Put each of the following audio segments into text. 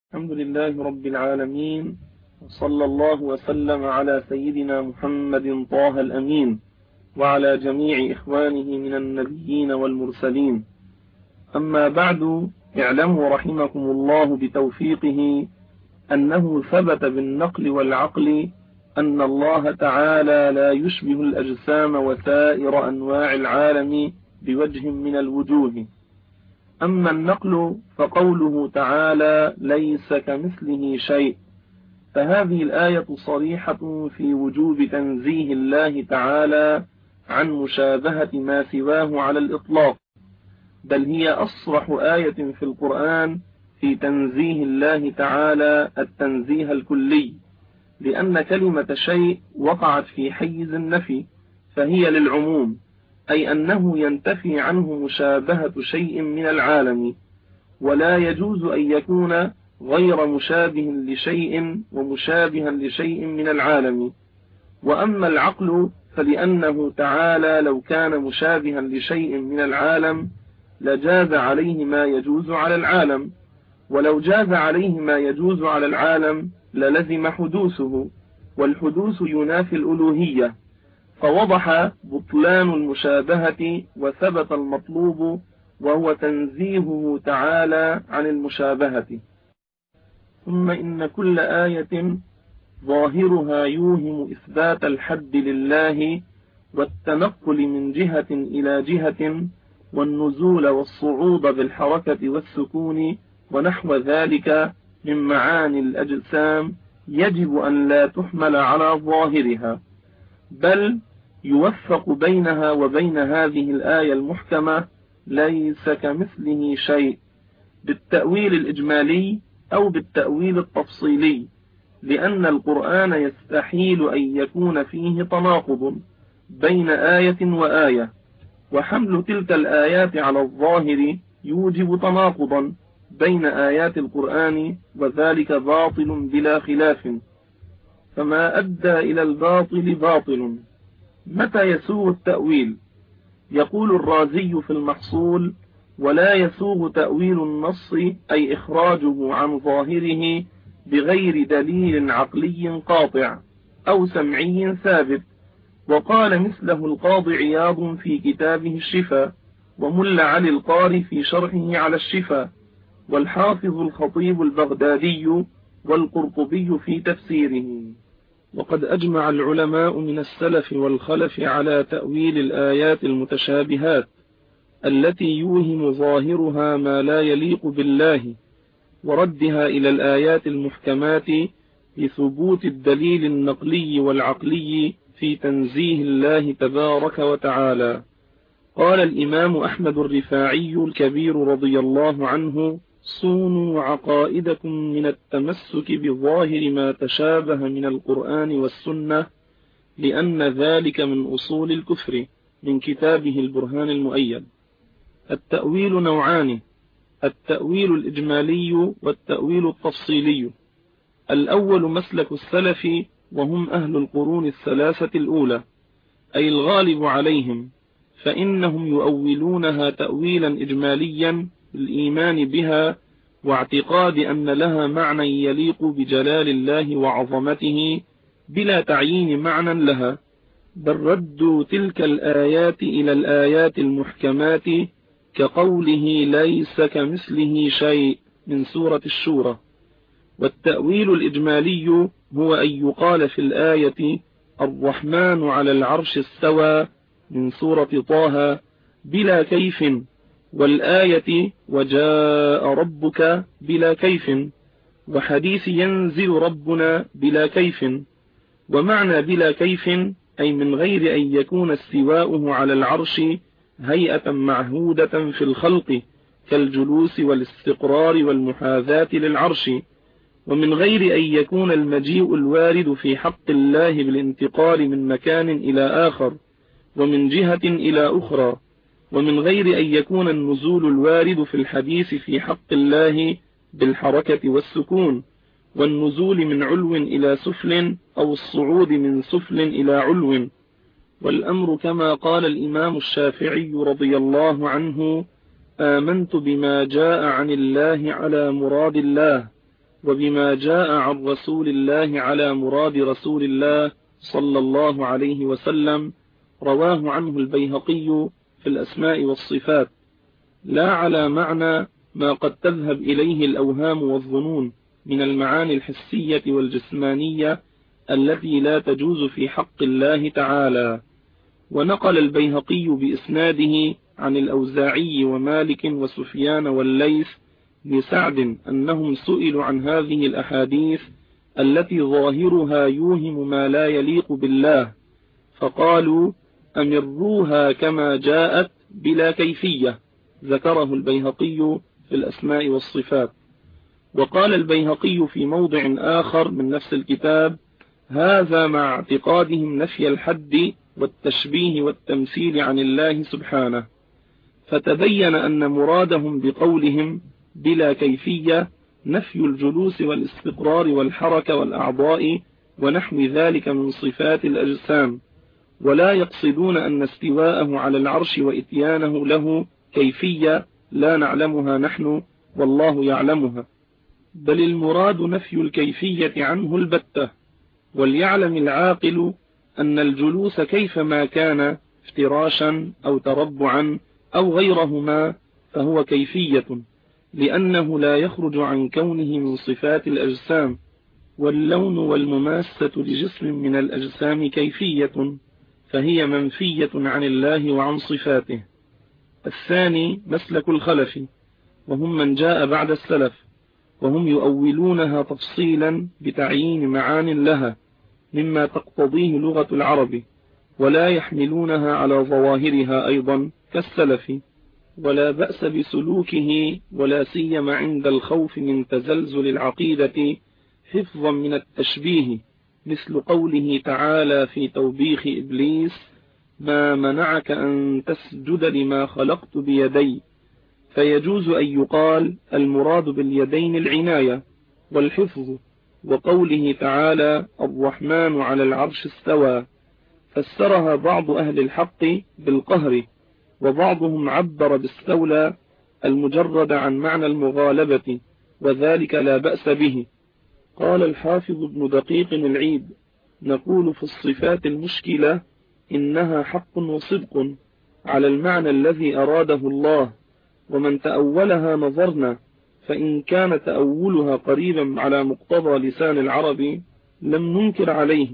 الحمد لله رب العالمين، وصلى الله وسلم على سيدنا محمد طه الأمين وعلى جميع إخوانه من النبيين والمرسلين. أما بعد، اعلموا رحمكم الله بتوفيقه أنه ثبت بالنقل والعقل أن الله تعالى لا يشبه الأجسام وسائر أنواع العالم بوجه من الوجوه. أما النقل فقوله تعالى ليس كمثله شيء، فهذه الآية صريحة في وجوب تنزيه الله تعالى عن مشابهة ما سواه على الإطلاق، بل هي أصرح آية في القرآن في تنزيه الله تعالى التنزيه الكلي، لأن كلمة شيء وقعت في حيز النفي فهي للعموم، أي أنه ينتفي عنه مشابهة شيء من العالم، ولا يجوز أن يكون غير مشابه لشيء ومشابها لشيء من العالم. وأما العقل فلأنه تعالى لو كان مشابها لشيء من العالم لجاز عليه ما يجوز على العالم، ولو جاز عليه ما يجوز على العالم للزم حدوثه، والحدوث ينافي الألوهية، فوضح بطلان المشابهة وثبت المطلوب وهو تنزيهه تعالى عن المشابهة. ثم إن كل آية ظاهرها يوهم إثبات الحد لله والتنقل من جهة إلى جهة والنزول والصعود بالحركة والسكون ونحو ذلك من معاني الأجسام يجب أن لا تحمل على ظاهرها، بل يوفق بينها وبين هذه الآية المحكمة ليس كمثله شيء بالتأويل الإجمالي أو بالتأويل التفصيلي، لأن القرآن يستحيل أن يكون فيه تناقض بين آية وآية، وحمل تلك الآيات على الظاهر يوجب تناقضا بين آيات القرآن، وذلك باطل بلا خلاف، فما أدى إلى الباطل باطل. متى يسوغ التأويل؟ يقول الرازي في المحصول: ولا يسوغ تأويل النص أي إخراجه عن ظاهره بغير دليل عقلي قاطع أو سمعي ثابت. وقال مثله القاضي عياض في كتابه الشفاء، وملا علي القاري في شرحه على الشفاء، والحافظ الخطيب البغدادي والقرطبي في تفسيره. وقد أجمع العلماء من السلف والخلف على تأويل الآيات المتشابهات التي يوهم ظاهرها ما لا يليق بالله، وردها إلى الآيات المحكمات بثبوت الدليل النقلي والعقلي في تنزيه الله تبارك وتعالى. قال الإمام أحمد الرفاعي الكبير رضي الله عنه: صونوا عقائدكم من التمسك بظاهر ما تشابه من القرآن والسنة، لأن ذلك من أصول الكفر، من كتابه البرهان المؤيد. التأويل نوعان: التأويل الإجمالي والتأويل التفصيلي. الأول مسلك السلف، وهم أهل القرون الثلاثة الأولى، أي الغالب عليهم، فإنهم يؤولونها تأويلا إجماليا بالإيمان بها واعتقاد أن لها معنى يليق بجلال الله وعظمته بلا تعيين معنى لها، بل ردوا تلك الآيات إلى الآيات المحكمات كقوله ليس كمثله شيء من سورة الشورى. والتأويل الإجمالي هو أن يقال في الآية الرحمن على العرش استوى من سورة طه بلا كيف، والآية وجاء ربك بلا كيف، وحديث ينزل ربنا بلا كيف. ومعنى بلا كيف أي من غير أن يكون استواؤه على العرش هيئة معهودة في الخلق كالجلوس والاستقرار والمحاذاة للعرش، ومن غير أن يكون المجيء الوارد في حق الله بالانتقال من مكان إلى آخر ومن جهة إلى أخرى، ومن غير أن يكون النزول الوارد في الحديث في حق الله بالحركة والسكون، والنزول من علو إلى سفل أو الصعود من سفل إلى علو. والأمر كما قال الإمام الشافعي رضي الله عنه: آمنت بما جاء عن الله على مراد الله، وبما جاء عن رسول الله على مراد رسول الله صلى الله عليه وسلم رواه عنه البيهقي في الأسماء والصفات، لا على معنى ما قد تذهب إليه الأوهام والظنون من المعاني الحسية والجسمانية التي لا تجوز في حق الله تعالى. ونقل البيهقي بإسناده عن الأوزاعي ومالك وسفيان والليث لسعد أنهم سئلوا عن هذه الأحاديث التي ظاهرها يوهم ما لا يليق بالله، فقالوا أمروها كما جاءت بلا كيفية. ذكره البيهقي في الأسماء والصفات. وقال البيهقي في موضع آخر من نفس الكتاب: هذا مع اعتقادهم نفي الحد والتشبيه والتمثيل عن الله سبحانه. فتبين أن مرادهم بقولهم بلا كيفية نفي الجلوس والاستقرار والحركة والأعضاء ونحو ذلك من صفات الأجسام، ولا يقصدون أن استواءه على العرش وإتيانه له كيفية لا نعلمها نحن والله يعلمها، بل المراد نفي الكيفية عنه البتة. وليعلم العاقل أن الجلوس كيفما كان افتراشا أو تربعا أو غيرهما فهو كيفية، لأنه لا يخرج عن كونه من صفات الأجسام. واللون والمماسة لجسم من الأجسام كيفية، فهي منفية عن الله وعن صفاته. الثاني مسلك الخلف، وهم من جاء بعد السلف، وهم يؤولونها تفصيلا بتعيين معان لها مما تقتضيه لغة العرب، ولا يحملونها على ظواهرها أيضا كالسلف، ولا بأس بسلوكه، ولا سيما عند الخوف من تزلزل العقيدة حفظا من التشبيه، مثل قوله تعالى في توبيخ إبليس: ما منعك أن تسجد لما خلقت بيدي. فيجوز أن يقال المراد باليدين العناية والحفظ. وقوله تعالى: الرحمن على العرش استوى، فسرها بعض أهل الحق بالقهر، وبعضهم عبر باستولى المجرد عن معنى المغالبة، وذلك لا بأس به. قال الحافظ ابن دقيق العيد: نقول في الصفات المشكلة إنها حق وصدق على المعنى الذي أراده الله، ومن تأولها نظرنا، فإن كان تأولها قريبا على مقتضى لسان العرب لم ننكر عليه،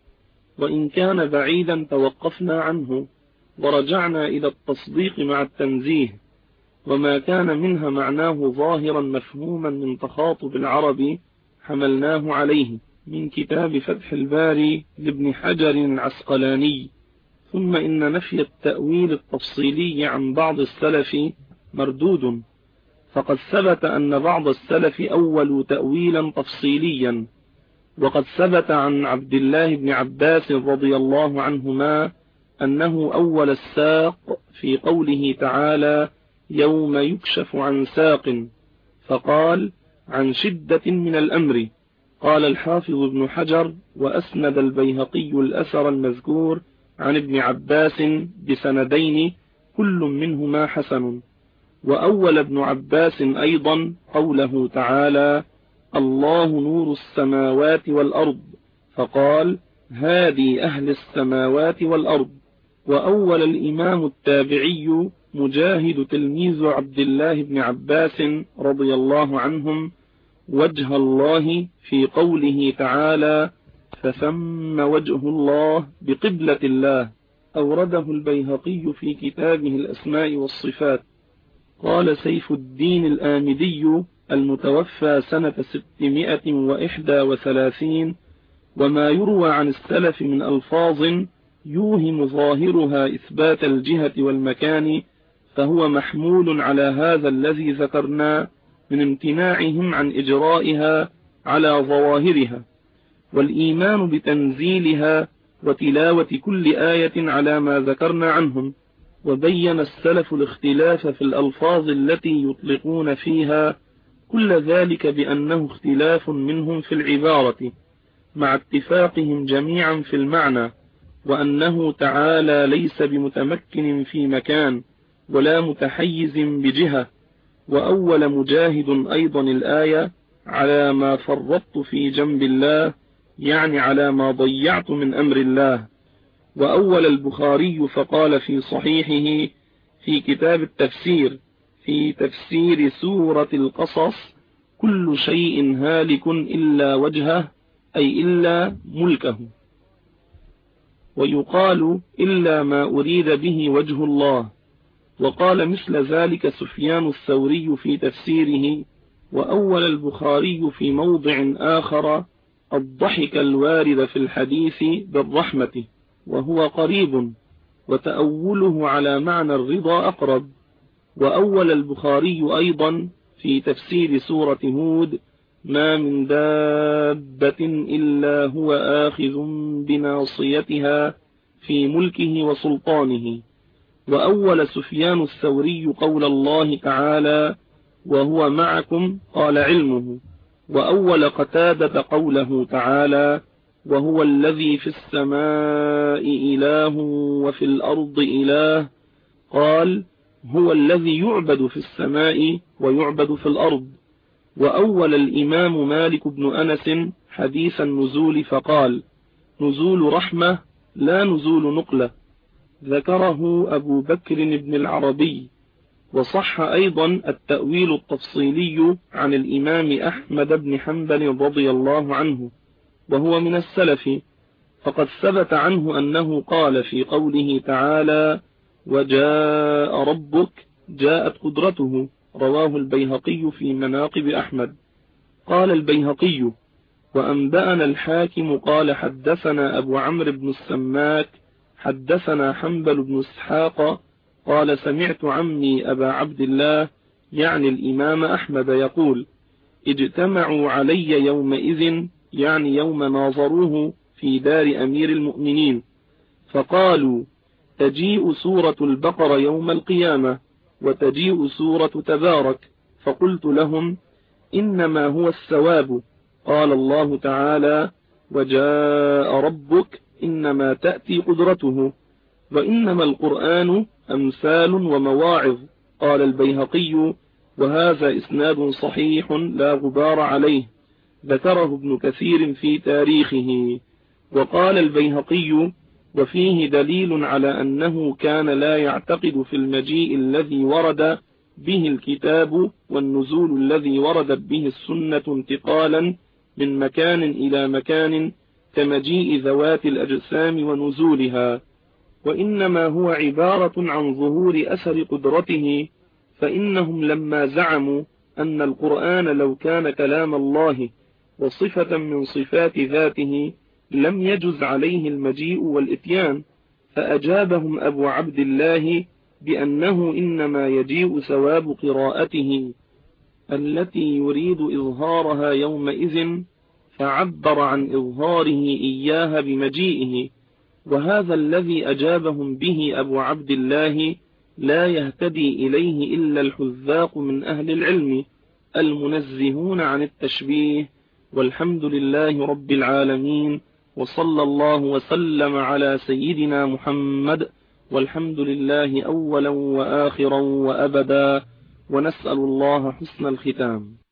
وإن كان بعيدا توقفنا عنه ورجعنا إلى التصديق مع التنزيه. وما كان منها معناه ظاهرا مفهوما من تخاطب العرب حملناه عليه، من كتاب فتح الباري لابن حجر العسقلاني. ثم إن نفي التأويل التفصيلي عن بعض السلف مردود، فقد ثبت أن بعض السلف أولوا تأويلا تفصيليا، وقد ثبت عن عبد الله بن عباس رضي الله عنهما أنه أول الساق في قوله تعالى: يوم يكشف عن ساق، فقال: عن شدة من الأمر. قال الحافظ ابن حجر: وأسند البيهقي الأثر المذكور عن ابن عباس بسندين كل منهما حسن. وأول ابن عباس أيضا قوله تعالى: الله نور السماوات والأرض، فقال: هادي أهل السماوات والأرض. وأول الإمام التابعي مجاهد تلميذ عبد الله بن عباس رضي الله عنهم وجه الله في قوله تعالى: فثم وجه الله بقبلة الله. أورده البيهقي في كتابه الأسماء والصفات. قال سيف الدين الآمدي المتوفى سنة 631: وما يروى عن السلف من ألفاظ يوهم ظاهرها إثبات الجهة والمكان فهو محمول على هذا الذي ذكرنا من امتناعهم عن إجرائها على ظواهرها، والإيمان بتنزيلها وتلاوة كل آية على ما ذكرنا عنهم. وبين السلف الاختلاف في الألفاظ التي يطلقون فيها كل ذلك بأنه اختلاف منهم في العبارة مع اتفاقهم جميعا في المعنى، وأنه تعالى ليس بمتمكن في مكان ولا متحيز بجهة. وأول مجاهد أيضا الآية: على ما فرطت في جنب الله، يعني على ما ضيعت من أمر الله. وأول البخاري فقال في صحيحه في كتاب التفسير في تفسير سورة القصص: كل شيء هالك إلا وجهه، أي إلا ملكه. ويقال إلا ما أريد به وجه الله. وقال مثل ذلك سفيان الثوري في تفسيره. وأول البخاري في موضع آخر الضحك الوارد في الحديث بالرحمة، وهو قريب، وتأوله على معنى الرضا أقرب. وأول البخاري أيضا في تفسير سورة هود: ما من دابة إلا هو آخذ بناصيتها في ملكه وسلطانه. وأول سفيان الثوري قول الله تعالى: وهو معكم، قال علمه. وأول قتادة قوله تعالى: وهو الذي في السماء إله وفي الأرض إله، قال: هو الذي يعبد في السماء ويعبد في الأرض. وأول الإمام مالك بن أنس حديث النزول فقال: نزول رحمة لا نزول نقلة. ذكره أبو بكر بن العربي. وصح أيضا التأويل التفصيلي عن الإمام أحمد بن حنبل رضي الله عنه، وهو من السلف، فقد ثبت عنه أنه قال في قوله تعالى: وجاء ربك، جاءت قدرته. رواه البيهقي في مناقب أحمد. قال البيهقي: وأنبأنا الحاكم قال حدثنا أبو عمرو بن السماك حدثنا حنبل بن اسحاق قال سمعت عمي أبا عبد الله، يعني الإمام أحمد، يقول: اجتمعوا علي يومئذ، يعني يوم ناظروه في دار أمير المؤمنين، فقالوا: تجيء سورة البقرة يوم القيامة، وتجيء سورة تبارك. فقلت لهم: إنما هو الثواب. قال الله تعالى: وجاء ربك، إنما تأتي قدرته، وإنما القرآن أمثال ومواعظ. قال البيهقي: وهذا إسناد صحيح لا غبار عليه. ذكره ابن كثير في تاريخه. وقال البيهقي: وفيه دليل على أنه كان لا يعتقد في المجيء الذي ورد به الكتاب والنزول الذي وردت به السنة انتقالا من مكان إلى مكان كمجيء ذوات الأجسام ونزولها، وإنما هو عبارة عن ظهور أثر قدرته. فإنهم لما زعموا أن القرآن لو كان كلام الله وصفة من صفات ذاته لم يجز عليه المجيء والإتيان، فأجابهم أبو عبد الله بأنه إنما يجيء ثواب قراءته التي يريد إظهارها يومئذ، فعبر عن إظهاره إياها بمجيئه. وهذا الذي أجابهم به أبو عبد الله لا يهتدي إليه إلا الحذاق من أهل العلم المنزهون عن التشبيه. والحمد لله رب العالمين، وصلى الله وسلم على سيدنا محمد، والحمد لله أولا وآخرا وأبدا، ونسأل الله حسن الختام.